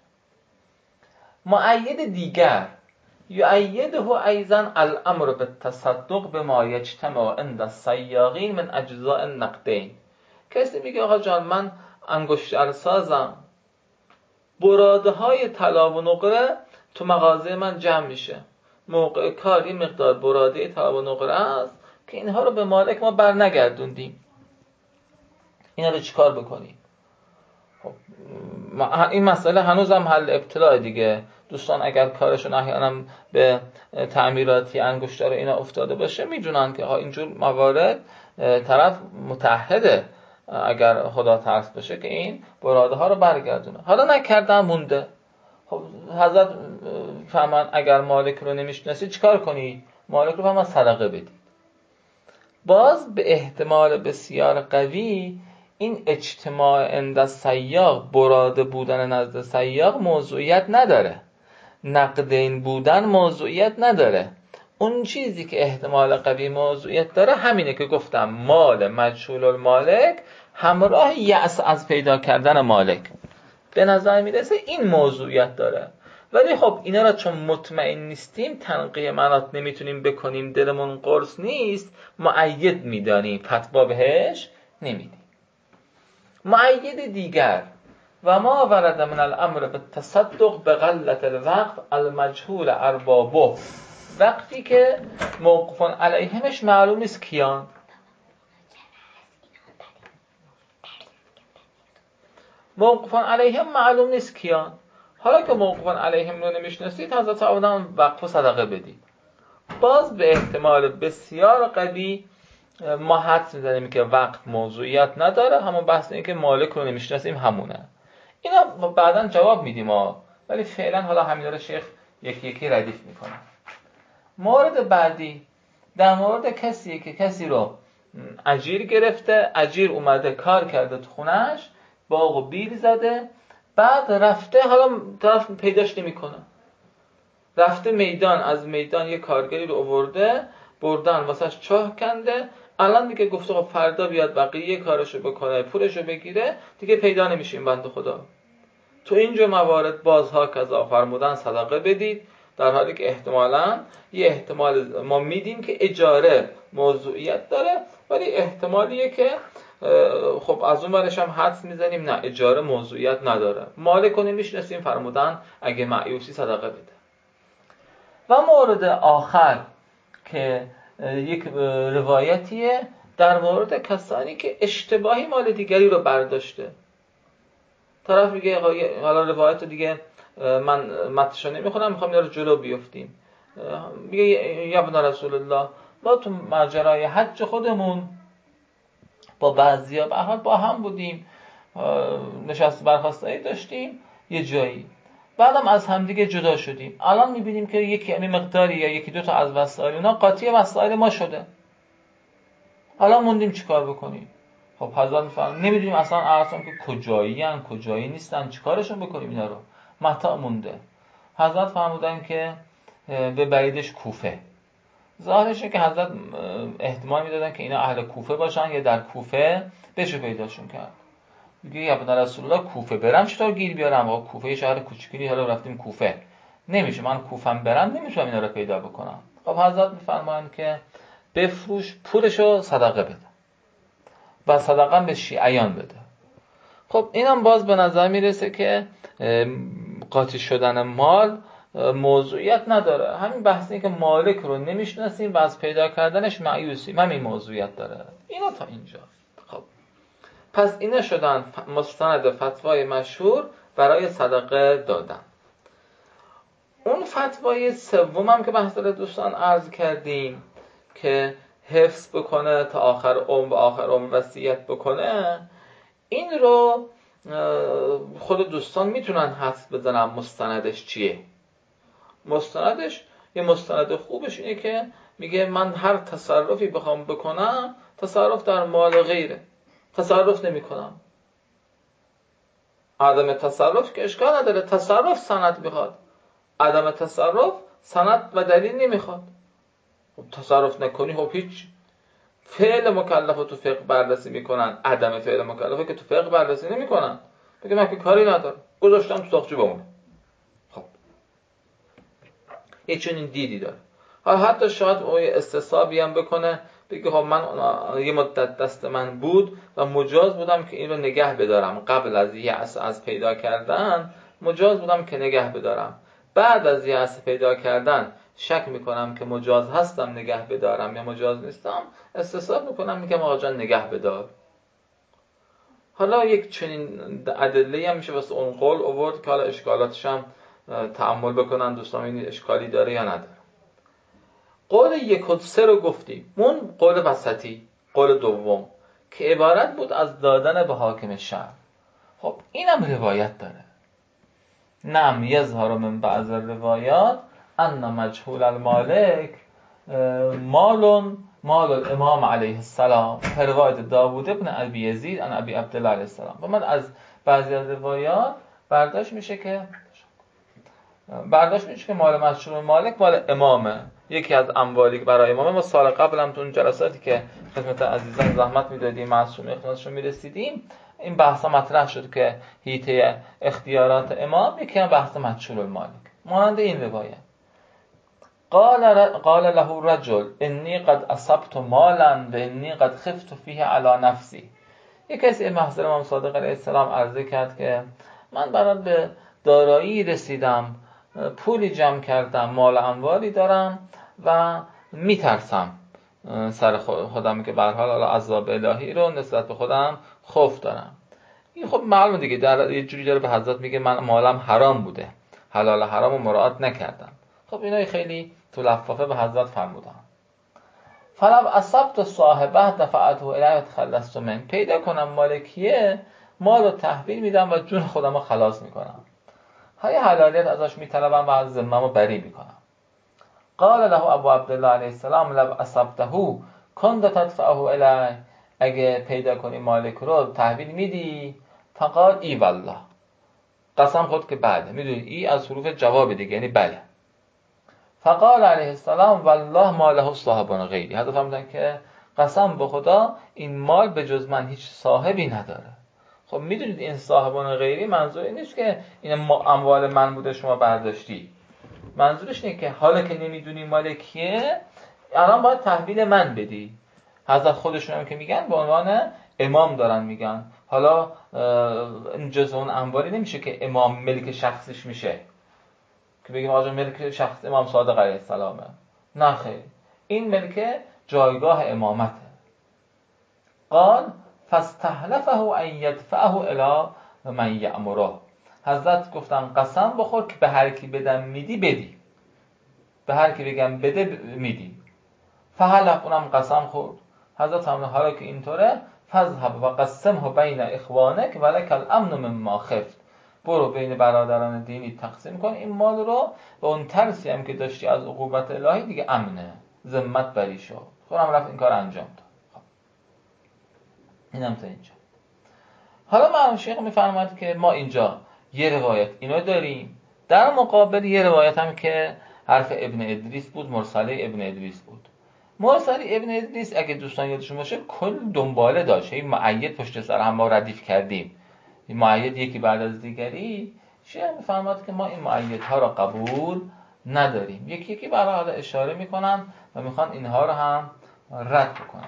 Speaker 2: مؤید دیگر یؤیده ایضا الامر بالتصدق بما یجتمع عند الصیاغین من اجزاء النقدین. کسی میگه آقا جان من انگشتر سازم، براده های طلا و نقره تو مغازه من جمع میشه، موقع کاری مقدار براده طلا و نقره است که اینها رو به مالک ما بر نگردوندیم، اینا رو چیکار بکنیم؟ خب این مسئله هنوز هم حل ابتلاع دیگه. دوستان اگر کارشون احیانا به تعمیراتی انگشتر اینا افتاده باشه میدونن که اینجور موارد طرف متعهده اگر خدا ترس باشه که این براده ها رو برگردونه. حالا نکردن مونده. خب حضرت فرمان اگر مالک رو نمیشناسید چیکار کنید؟ مالک رو فرمان صدقه بدید. باز به احتمال بسیار قوی این اجتماع عند سیاق، براده بودن نزد سیاق موضوعیت نداره، نقدین بودن موضوعیت نداره. اون چیزی که احتمال قوی موضوعیت داره همینه که گفتم، مال مجهول المالک همراه یأس از پیدا کردن مالک. به نظر میرسه این موضوعیت داره. ولی خب اینا را چون مطمئن نیستیم، تنقیه مناط نمیتونیم بکنیم، دلمون قرص نیست، مؤید میدانیم، فتوا بهش نمیدیم. مؤید دیگر: و ما ورد من الامر بالتصدق بغلة الوقف المجهول اربابه. وقفی که موقوف علیهمش معلوم نیست کیان. موقوف علیهم معلوم نیست کیان. حالا که موقوف علیهم رو نمیشناسید، حضرت آدم وقف و صدقه بدید. باز به احتمال بسیار قوی ما حدس میزنیم که وقف موضوعیت نداره، همون بحث اینه که مالک رو نمیشناسیم همونه. اینا بعداً جواب میدیم ولی فعلا حالا همینا رو شیخ یکی یکی ردیف میکنه. مورد بعدی در مورد کسی که کسی رو اجیر گرفته، اجیر اومده کار کرده تو خونش، باغ و بیل زده، بعد رفته، حالا طرف پیداش نمیکنه، رفته میدان، از میدان یه کارگری رو آورده بردن واسش چاه کنده، الان دیگه گفته خب فردا بیاد بقیه کارشو بکنه، پولشو بگیره، دیگه پیدا نمیشه این بنده خدا. تو اینجور موارد بازها کذا فرمودن صدقه بدید، در حالی که احتمالاً یه احتمال ما میدیم که اجاره موضوعیت داره، ولی احتمالیه که خب از اون ورش هم حدس میزنیم نه، اجاره موضوعیت نداره، مالک رو نمیشناسیم، فرمودن اگه معیوسی صدقه بده. و مورد آخر که یک روایتیه در مورد کسانی که اشتباهی مال دیگری رو برداشته. طرف میگه حالا روایت دیگه من متنشو نمیخونم، میخوام اینا رو جلو بیفتیم. میگه یا ابن رسول الله، ما تو ماجرای حج خودمون با بعضیا به حال با هم بودیم، نشست برخاستایی داشتیم یه جایی، بعدم از همدیگه جدا شدیم. الان میبینیم که یکی مقداری یا یکی دو تا از وسایل اونا قاطی وسایل ما شده، الان موندیم چیکار بکنیم؟ خب حضرت میفرمایند نمیدونیم اصلا ارسان که کجایی نیستن، چیکارشون بکنیم اینا رو، متاع مونده. حضرت فرمودن که ببریدش کوفه. ظاهرشه که حضرت احتمال میدادن که اینا اهل کوفه باشن یا در کوفه بشه پیداشون کرد. میگه یا ابن رسول الله کوفه برم چطور گیر بیارم؟ آقا کوفه یه شهر کوچیکی، حالا رفتیم کوفه، نمیشه، من کوفم برم نمیتونم اینا رو پیدا بکنم. خب حضرت میفرمایند که بفروش، پولشو صدقه بده و صدقه به شیعیان بده. خب اینم باز به نظر میرسه که قاطی شدن مال موضوعیت نداره، همین بحثی که مالک رو نمیشناسیم و از پیدا کردنش مایوسیم، همین موضوعیت داره. اینا تا اینجا. خب پس اینا شدن مستند فتوای مشهور برای صدقه دادن. اون فتوای سومم که بحث داره دوستان عرض کردیم که حفظ بکنه تا آخر عمر و آخر عمر وصیت بکنه، این رو خود دوستان میتونن حدس بزنن مستندش چیه. مستندش یه مستند خوبش اینه که میگه من هر تصرفی بخوام بکنم، تصرف در مال غیره، تصرف نمی کنم. عدم تصرف که اشکال نداره، تصرف سند میخواد، عدم تصرف سند و دلیل نمیخواد. خب تصرف نکنی خب هیچ. فعل مکلف تو فقه بررسی میکنن، عدم فعل مکلفه که تو فقه بررسی نمیکنن، بگه من که کاری ندارم، گذاشتم تو تاقچه بمونه. خب یه چنین دیدی داره. حتی شاید اون استصحابی هم بکنه، بگه خب من یه مدت دست من بود و مجاز بودم که این رو نگه بدارم، قبل از یأس از پیدا کردن مجاز بودم که نگه بدارم، بعد از یأس پیدا کردن شک میکنم که مجاز هستم نگه بدارم یا مجاز نیستم، استصحاب میکنم میگم آقا جان نگه بدار. حالا یک چنین ادله هم میشه واسه اون قول آورد که حالا اشکالاتش هم تأمل بکنن دوستان، این اشکالی داره یا نداره. قول 1 و 3 رو گفتیم، اون قول وسطی، قول دوم که عبارت بود از دادن به حاکم شهر. خب اینم روایت داره. نعم یظهر من بعض الروایات ان مجهول المالک مال الامام علیه السلام، روایت داوود ابن ابی یزید عن ابی عبدالله علیه السلام. و من از بعضی از روایات برداشت میشه که مال مجهول مالک مال امامه، یکی از اموالی که برای امامه. ما سال قبل هم تو اون جلساتی که خدمت عزیزان زحمت میدادیم، معصوم خدمتشون میرسیدیم، این بحثا مطرح شد که حیطه اختیارات امام یکی هم بحث مجهول المالک. مانند این روایت قال له رجل انی قد اصبت مالا و انی قد خفت فیه علی نفسی. یک کسی محضر امام صادق علیه السلام عرضه کرد که من برات به دارایی رسیدم، پولی جمع کردم، مال اموالی دارم و میترسم سر خودم که به هر حال عذاب الهی رو نسبت به خودم خوف دارم. این خب معلومه دیگه، در یه جوری داره به حضرت میگه من مالم حرام بوده، حلال حرام رو مراعات نکردم. خب اینای خیلی تو لفافه به حضرت فرمودن. فلو اصبت صاحبه دفعته الیه و تخلصت من، پیدا کنم مالکیه، مال رو تحویل میدم و جون خودم رو خلاص میکنم، های حلالیت ازش میطلبم و از ذمه‌مو بری میکنم. قال له ابو عبدالله علیه السلام لو اصبته كنت تدفعه الیه، اگه پیدا کنی مالک رو تحویل میدی؟ فقال ای والله، قسم خود که بله. میدونی ای از حروف جواب دیگه، یعنی بله. فقال علیه السلام والله ما له صاحبان غیری، حضرت فرمودن که قسم به خدا این مال به جز من هیچ صاحبی نداره. خب میدونید این صاحبان غیری منظور این نیست که این اموال من بوده شما برداشتی، منظورش اینه که حالا که نمیدونی مال کیه الان باید تحویل من بدی. حضرت خودشون هم که میگن به عنوان امام دارن میگن، حالا این جزء اون اموالی نمیشه که امام ملک شخصیش میشه که بگیم آقا ملک شخص امام صادق علیه السلامه. نه خیر، این ملک جایگاه امامته. قال فاستحلفه ان يدفعه الی من یأمره، حضرت گفتن قسم بخور که به هر کی بدم میدی بدی، به هر کی بگم بده میدی. فحلف، اونم قسم خورد. حضرت هم حالا که اینطوره فذهب و قسمه بین اخوانک ولک الامن مما خفت، برو بین برادران دینی تقسیم کن این مال رو، و اون ترسی هم که داشتی از عقوبت الهی دیگه امنه، ذمت بری شو. خودم رفت این کار انجام داد. خب اینم تا اینجا. حالا مرحوم شیخ میفرماید که ما اینجا یه روایت اینو داریم، در مقابل یه روایت هم که حرف ابن ادریس بود، مرسله ابن ادریس بود. مرسله ابن ادریس اگه دوستان یادشون باشه کل دنباله داشت، این مؤید پشت سر هم ما ردیف کردیم، این مؤید یکی بعد از دیگری. شیخ میفرماید که ما این مؤیدها را قبول نداریم، یکی یکی برای حالا اشاره میکنن و میخوان اینها رو هم رد بکنن.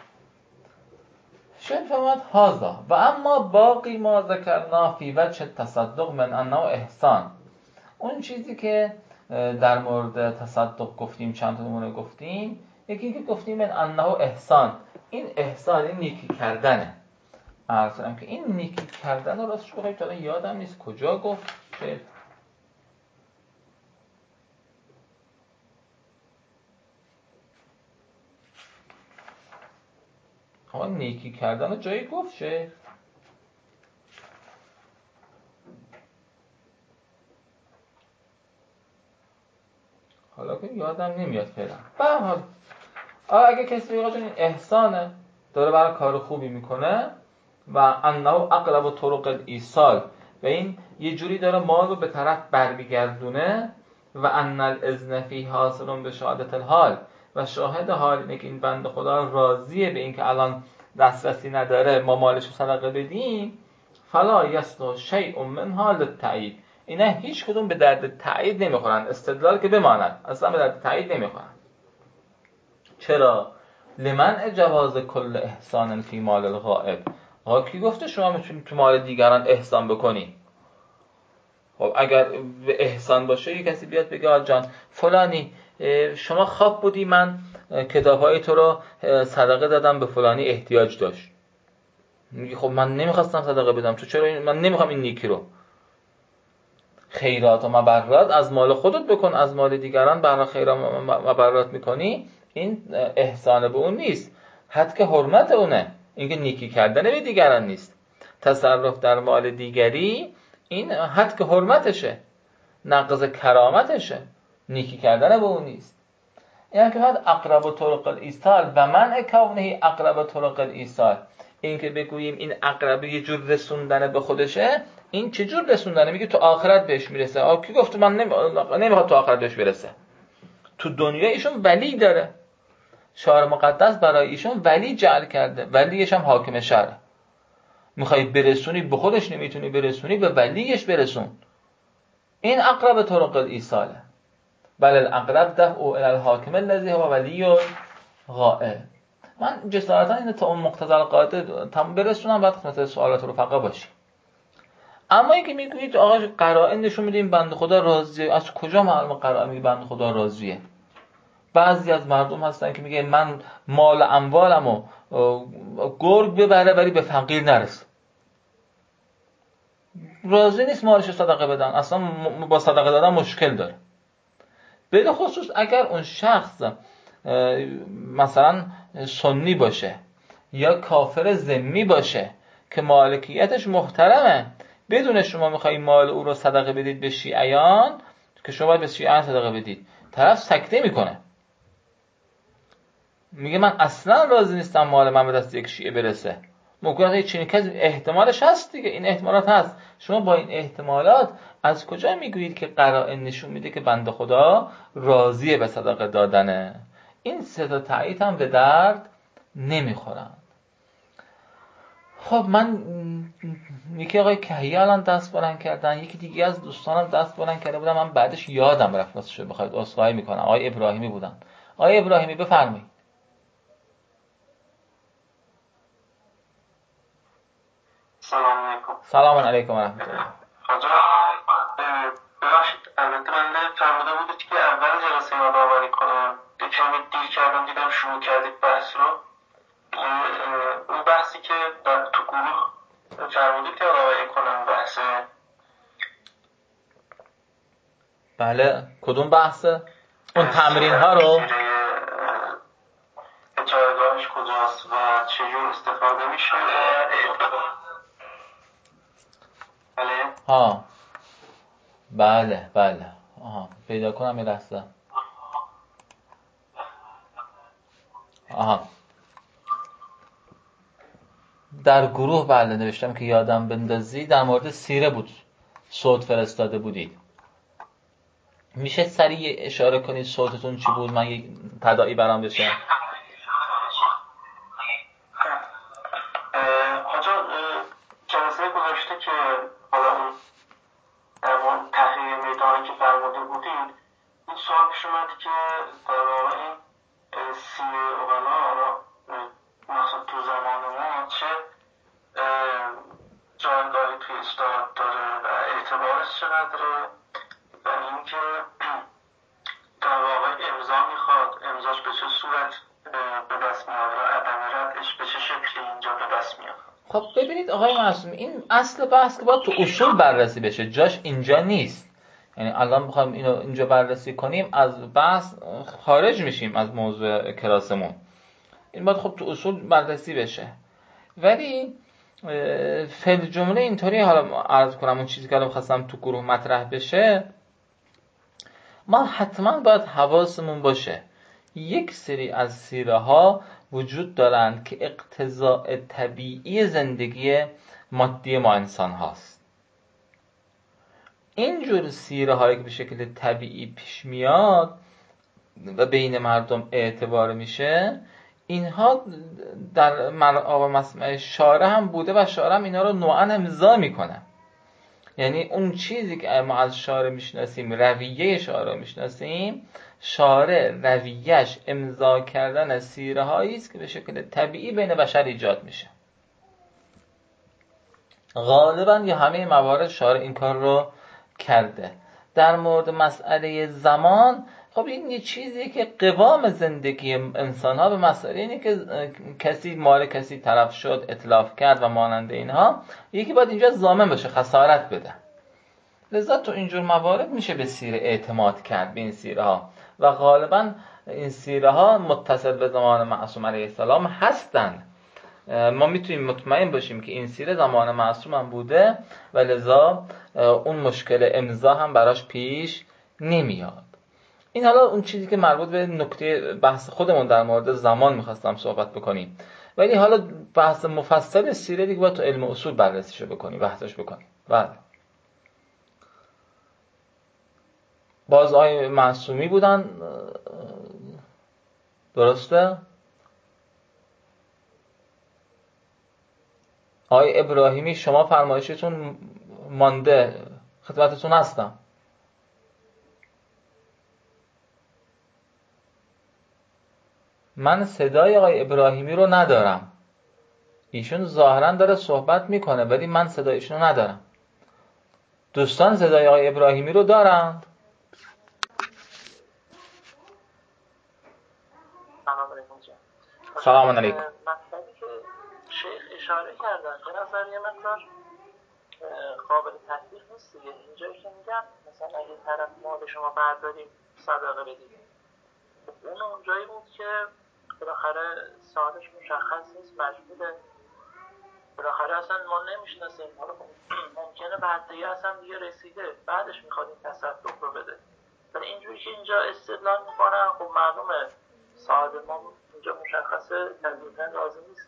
Speaker 2: شیخ فرمود هذا و اما باقی ما ذکرنا فی وجه تصدق من انه احسان، اون چیزی که در مورد تصدق گفتیم، چند تا نمونه گفتیم. یکی که گفتیم من انه احسان، این احسان این نیکی کردنه. عرض کردم که این نیکی کردن رو راستش بخواید تا یادم نیست کجا گفت شیخ. نیکی کردن رو جایی گفت شیخ؟ حالا که یادم نمیاد فعلا. به هر حال اگه کسی بگه این احسانه، داره برای کار خوبی میکنه و انه اقرب طرق الایصال، و این یه جوری داره مال رو به طرف برمیگردونه، و ان الاذن فی حاصل به شهادت الحال، و شاهد حال اینه که این بنده خدا راضیه به این که الان دسترسی نداره ما مالش رو صدقه بدیم. فلا یصلح شیء منها للتأیید، اینا هیچ کدوم به درد تأیید نمیخورن، استدلال که بماند، اصلا به درد تأیید نمیخورن. چرا؟ لمنع جواز کل احسان فی مال الغائب. کی گفته شما میتونید تو مال دیگران احسان بکنی؟ خب اگر به احسان باشه، یه کسی بیاد بگه آقا جان فلانی شما خواب بودی من کتابهای تو رو صدقه دادم به فلانی احتیاج داشت، میگه خب من نمیخواستم صدقه بدم، تو چرا من نمیخوام این نیکی رو. خیرات و مبررات از مال خودت بکن، از مال دیگران برای خیرات و مبررات میکنی، این احسان به اون نیست، حد که حرمت اونه، این که نیکی کردن به دیگران نیست. تصرف در مال دیگری این حد که حرمتشه، نقض کرامتشه، نیکی کردن به اون نیست. یعنی که فقط اقرب طرق الایصال و منع کونه اقرب طرق الایصال، این که بگوییم این اقرب یه جور رسوندن به خودشه، این چه جور رسوندنه؟ میگه تو آخرت بهش میرسه. کی گفت من نمیخواد تو آخرت بهش برسه؟ تو دنیا ایشون ولی داره، شارع مقدس برای ایشون ولی جعل کرده، ولیش هم حاکم شرع. میخوای برسونی به خودش نمیتونی برسونی، به ولیش برسون. این اقرب طرق الایصاله. بل الاقرب دفع الی الحاکم الذی هو ولی غائب. من جسارتا اینو تا اون مقتضی القاعده تام برسونم، بعد خدمت سوالات رفقا باشی. اما اینکه میگویید آقا قرائن نشون میدیم بنده خدا راضیه، از کجا معلومه قرائن میگه بنده خدا راضیه؟ بعضی از مردم هستن که میگه من مال اموالمو گرگ ببره ولی به فقیر نرسه، راضی نیست مالش صدقه بدن، اصلا با صدقه دادن مشکل داره. به خصوص اگر اون شخص مثلا سنی باشه یا کافر ذمی باشه که مالکیتش محترمه، بدون شما میخوایی مال او رو صدقه بدید به شیعیان که شما باید به شیعیان صدقه بدید، طرف سکته میکنه، میگه من اصلا راضی نیستم مال من به دست یک شیعه برسه. ممکنه چنین کسی احتمالش هست دیگه، این احتمالات هست. شما با این احتمالات از کجا میگویید که قرائن نشون میده که بنده خدا راضیه به صدقه دادنه؟ این سه تا تایید هم به درد نمیخورن. خب من یکی آقای کهی الان دست بلند کردن، یکی دیگه از دوستانم دست بلند کرده بودن، من بعدش یادم رفت واسه شو بخواید عذرخواهی میکنم. آقای ابراهیمی بودن. آقای ابراهیمی بفرمایید.
Speaker 3: سلام علیکم.
Speaker 2: سلام علیکم و رحمت الله.
Speaker 3: ببخشید البته من فرموده بودید که اول جلسه یادآوری کنم، کمی دیر کردم، دیدم شروع کردید بحث رو. اون بحثی که تو گروه فرمودید که یادآوری کنم، بحث
Speaker 2: بله کدوم بحثه؟ اون تمرین ها رو
Speaker 3: جایگاهش کجاست و چجور استفاده میشه.
Speaker 2: ها بله آها پیدا کنم یه لحظه. آها در گروه بله نوشتم که یادم بندازی، در مورد سیره بود صوت فرستاده بودید. میشه سریع اشاره کنید صوتتون چی بود، من یک تداعی برام بشه.
Speaker 3: حاجا جلسه گذاشته که حالا اون در مورد تحریر میدانی که فرموده بودید، این سوال پیش اومد که در واقع این سیره اغلا مثلا تو زمان ما چه جایگاهی توی اسلام داره و اعتبارش چقدره و اینکه در واقع امضا میخواد، امضاش به چه صورت به دست میاد و عدم ردش به چه شکلی اینجا به دست میاد.
Speaker 2: خب ببینید آقای معصوم، این اصل بحث که باید تو اصول بررسی بشه، جاش اینجا نیست. یعنی الان بخوایم اینو اینجا بررسی کنیم از بحث خارج میشیم از موضوع کلاسمون. این باید خب تو اصول بررسی بشه. ولی فعل جمله اینطوری حالا عرض کنم، اون چیزی که الان خواستم تو گروه مطرح بشه، ما حتما باید حواسمون باشه یک سری از سیره ها وجود دارند که اقتضاء طبیعی زندگی مادی ما انسان هاست. اینجور سیره هایی که به شکل طبیعی پیش میاد و بین مردم اعتبار میشه، اینها در مسمع شارع هم بوده و شارع هم اینا رو نوعا امضا میکنه. یعنی اون چیزی که ما از شارع میشناسیم، رویه شارع میشناسیم، شارع رویهش امضا کردن سیره هایی است که به شکل طبیعی بین بشر ایجاد میشه. غالبا یا همه موارد شارع این کار رو کرده. در مورد مسئله زمان، خب این یه چیزیه که قوام زندگی انسان ها به مسئله اینه که کسی مال کسی تلف شد، اتلاف کرد و مانند اینها، یکی باید اینجا ضامن باشه، خسارت بده. لذا تو اینجور موارد میشه به سیره اعتماد کرد، به این سیره ها، و غالبا این سیره ها متصل به زمان معصوم علیه السلام هستند. ما میتونیم مطمئن باشیم که این سیره زمان معصوم هم بوده و لذا اون مشکل امضا هم براش پیش نمیاد. این حالا اون چیزی که مربوط به نکته بحث خودمون در مورد زمان میخواستم صحبت بکنیم، ولی حالا بحث مفصل سیره دیگه باید تو علم اصول بررسیشو بکنیم، بحثش بکنیم. بله. باز آقای معصومی بودن، درسته؟ آقای ابراهیمی شما فرمایشتون مانده، خدمتتون هستم. من صدای آقای ابراهیمی رو ندارم. ایشون ظاهرا داره صحبت میکنه ولی من صدایشون رو ندارم. دوستان صدای آقای ابراهیمی رو دارند؟ سلام علیکم.
Speaker 3: مطلبی که شیخ اشاره کردن به نظر یه مقدار قابل تطبیق نیست دیگه. اینجایی که میگن مثلا اگه طرف مال شما برداریم صدقه بدیم، اون اونجایی بود که بالاخره سالش مشخص نیست، مجبوره، بالاخره اصلا ما نمیشناسیم، حالا ممکنه بعدی اصلا دیگه رسیده بعدش میخواد این تصدق رو بده. ولی اینجوری که اینجا استدلال میکنن، خب معلومه صاحب ما اینجا مشخصه طبیعتا راضی نیست.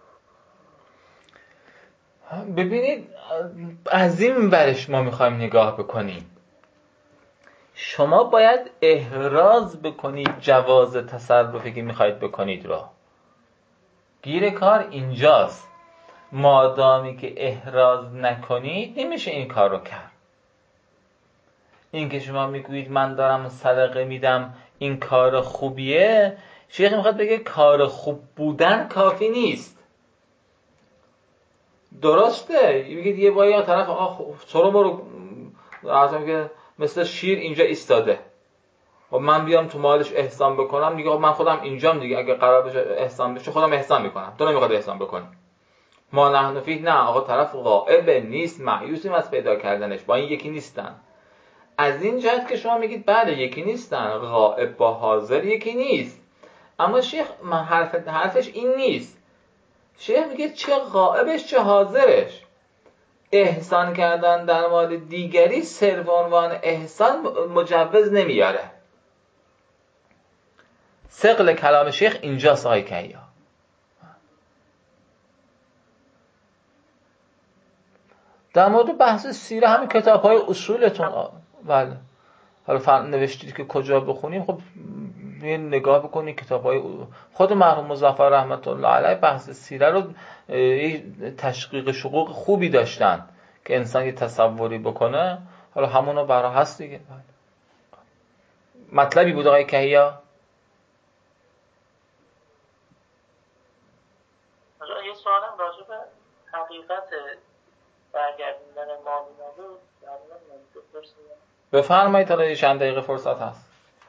Speaker 2: ببینید از این برش ما میخوایم نگاه بکنیم. شما باید احراز بکنید جواز تصرفی که میخواید بکنید را. گیر کار اینجاست. مادامی که احراز نکنید نمیشه این کار رو کرد. این که شما میگویید من دارم صدقه میدم این کار خوبیه، شیخ میخواد بگه کار خوب بودن کافی نیست. درسته میگید یه بایی طرف سرو برو عرضم که مثل شیر اینجا ایستاده و من بیام تو مالش احسان بکنم، دیگه من خودم اینجام دیگه، اگه قرار بشه احسان بشه خودم احسان میکنم، تو نمیخواد احسان بکنی. ما نحن فیه، نه آقا طرف غائب نیست، مایوسیم از پیدا کردنش، با این یکی نیستن. از این جهت که شما میگید بله یکی نیستن، غائب با حاضر یکی نیست. اما شیخ حرفش این نیست. شیخ میگه چه غائبش چه حاضرش، احسان کردن در مال دیگری صرف عنوان احسان مجوز نمیاره. ثقل کلام شیخ اینجاست آقای کیا. در مورد بحث سیره همین کتاب‌های اصولتون بله، حالا نوشتید که کجا بخونیم، خب نگاه بکنید کتاب‌های خود مرحوم مظفر رحمت الله علیه بحث سیره رو تشقیق شقوق خوبی داشتن که انسان یه تصوری بکنه. حالا همونو برا هست دیگه. مطلبی بود آقای کهیا؟
Speaker 3: یه سوالم راجع به حقیقت برگردوندن مال بود،
Speaker 2: بفرمایید، حالا چند دقیقه فرصت هست.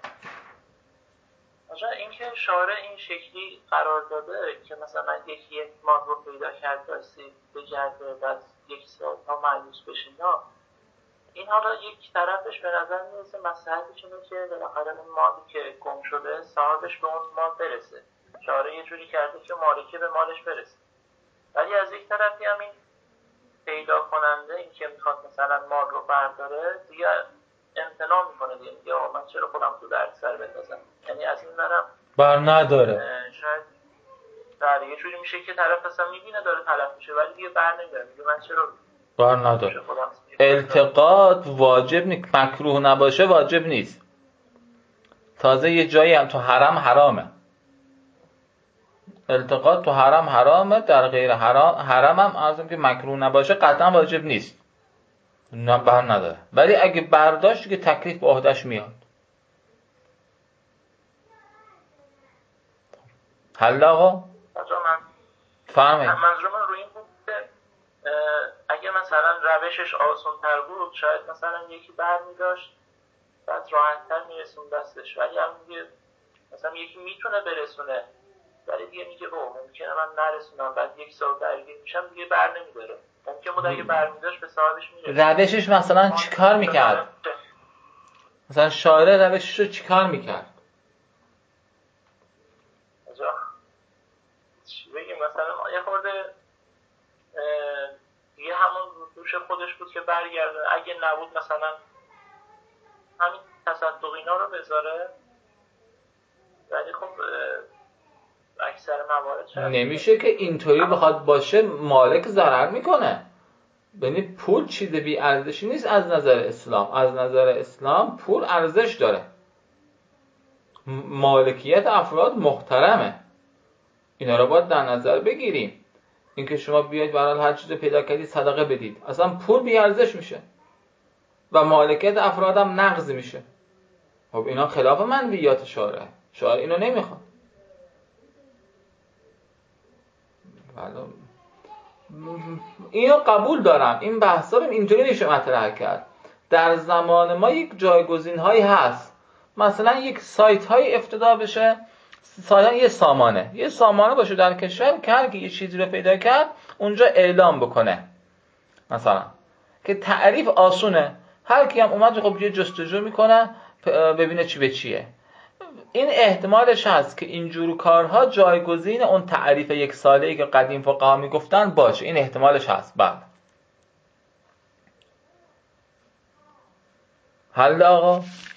Speaker 3: اینکه شارع این شکلی قرار داده که مثلا یکی یک مال رو پیدا کرد بایستی بگرده بعد یک سال تا مایوس بشه، این حالا یک طرفش به نظر میرسه مصلحتش اینه که بالاخره اون مالی که گم شده صاحبش به اون مال برسه، شارع یه جوری کرده که مالکه به مالش برسه. ولی از یک طرفی هم این پیدا کننده این که میخواد مثلا مال رو برداره دیگه امتناع میکنه، دیگه میگه من چرا خودم تو درد سر بندازم. یعنی از این برم
Speaker 2: بر نداره.
Speaker 3: شاید در یه جوری میشه که طرف اصلا میبینه داره تلف میشه ولی دیگه بر نمیداره، میگه من چرا
Speaker 2: بر نداره. التقاط واجب نیست، مکروه نباشه واجب نیست. تازه یه جایی هم تو حرم حرامه. التقاط تو حرم حرامه، در غیر حرم هم عرضم که مکروه نباشه قطعا واجب نیست، نه بر نداره. ولی اگه برداشت که تکلیف به عهده‌اش میاد. حل آقا؟ فهمید؟
Speaker 3: منظور من روی این بود که اگه مثلا روشش آسان تر بود شاید مثلا یکی بر میداشت بعد راحت تر میرسون دستش، ولی هم میگه مثلا یکی میتونه برسونه ولی دیگه میگه ممکنه من نرسونم بعد یک سال درگیر میشم دیگه بر نمیداره. ممکن بود اگه بر میداشت به صاحبش میرسه.
Speaker 2: روشش مثلا چیکار میکرد؟ مثلا شارع روشش رو چیکار میکرد؟
Speaker 3: چی بگیم مثلا یه خورده دوش خودش بود که برگرده، اگه نبود مثلا همین تصدق اینا رو بذاره. ولی خب اکثر موارد
Speaker 2: نمیشه که اینطوری بخواد باشه، مالک ضرر میکنه. یعنی پول چیز بی ارزشی نیست از نظر اسلام. از نظر اسلام پول ارزش داره، مالکیت افراد محترمه، اینا رو باید در نظر بگیریم. اینکه شما بیاید برای هر چیز پیدا کردید صدقه بدید، اصلا پول بی ارزش میشه و مالکیت افراد هم نقض میشه. خب اینا خلاف منویات شارع اینو نمیخواد. اینو قبول دارم، این بحثا رو اینطوری میشه مطرح کرد. در زمان ما یک جایگزین هایی هست، مثلا یک سایت های افتتاح بشه، سایت یه سامانه باشه در کشور که هر کی یه چیزی رو پیدا کرد اونجا اعلام بکنه، مثلا که تعریف آسونه، هر کی هم اومد خب یه جستجو میکنه ببینه چی به چیه. این احتمالش هست که اینجور کارها جایگزین اون تعریف یک ساله‌ای که قدیم فقها میگفتن باشه، این احتمالش هست. بعد حل آقا